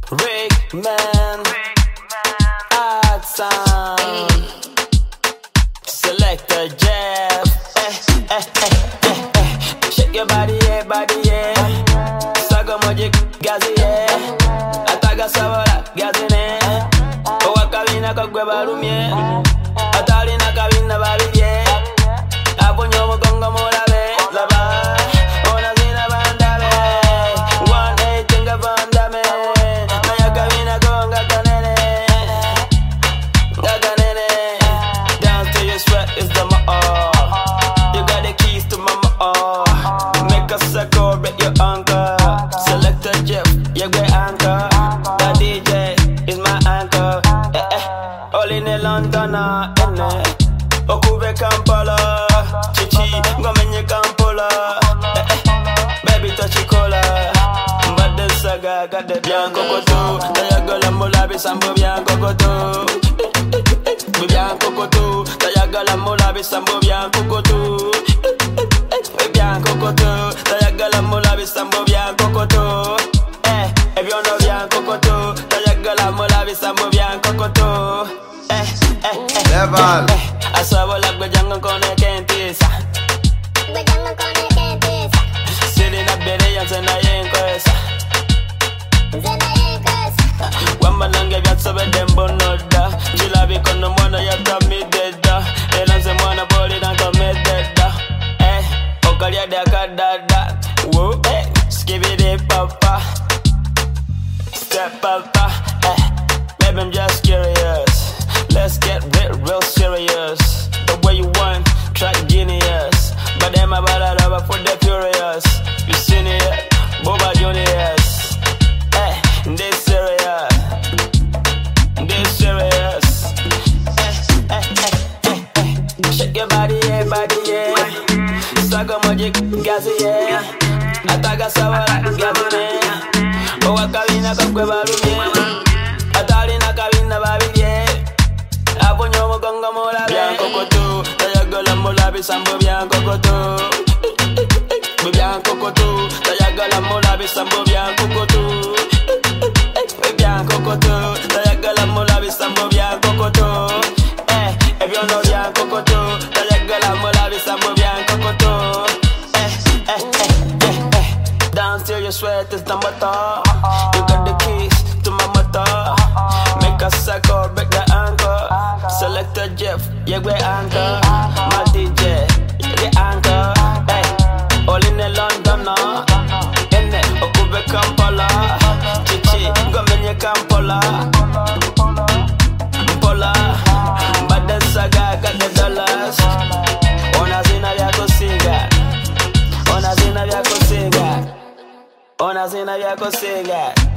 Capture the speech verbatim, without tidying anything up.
Rick Man, Art Sound, Selector Jeff. Eh, eh, eh, eh, eh. Shake your body, yeah, body, yeah. Saga moji gazi, yeah. Ataga savala gazi ne. Owa kabina kagwe barumye. Atali na kabina babi, yeah. Aponyo mugongo mulabe, laba. Ona zina bandabe. One eight tenga bandame. Naya kabina konga kanene. Gaganene. Dance till you sweat is the ma. You got the keys to my ma. Make a circle, break your anchor. Selector Jeff, you great anchor. The D J is my anchor. Eh eh. All in the Londoner, in it. Okube Kampala, Chichi, Gomenye Kampala. Eh eh. Baby Tochikola. Mbade Saga, got the Bianco Koto. Tayagala Molabi Sambo Bianco Koto. Bianco Koto. Tayagala Molabi Sambo Bianco Koto. Bianco Koto. Tayagala Molabi Sambo Bianco Koto. Eh, if you know Bianco Koto. Tayagala Molabi Sambo Bianco Koto. Eh, eh, eh. Level. Asabo la gbejango kone kentisa. Gbejango kone kentisa. Sili na bere ya zena yenko esa. Zena yenko esa. Wamba nange vyatso bedembo noda. Chilabi kono mwana ya tami deda. Elanse mwana boli na kome deda. Eh, okalia de akadada. Woo, eh, skibidi papa. Step papa, eh. Maybe I'm just curious. Let's get real, real serious. The way you want, track genius. But them about that over for the furious. You seen it, Boba Juniors. Eh, they serious. They serious. Eh, eh, eh, eh, eh. Shake your body, yeah, body, yeah. Saga magic, gazi, yeah. Ataga savala, gazi, yeah. Owa kabina kakwe barumye. Atali na kabina babi, yeah. Aponyo mugongo mulabe. Bianco Koto. Tayagala mulabe sambo Bianco Koto. Bianco Koto. Tayagala mulabe sambo Bianco Koto. Bianco Koto. Tayagala mulabe sambo Bianco Koto. Eh, if you know Bianco Koto. Tayagala mulabe sambo Bianco Koto. Eh, eh, eh, eh, eh. Dance till you sweat is the motor. You got the keys to my motor. Make a circle, break the anchor. Selector Jeff, you great anchor. My D J, you the anchor. Hey, all in the London, in it, Okube Kampala. Chichi, Gomenye Kampala. Pola, Mbade Saga, got the dollars. Ona zina vyako singa. Ona zina vyako singa. Ona zina vyako singa.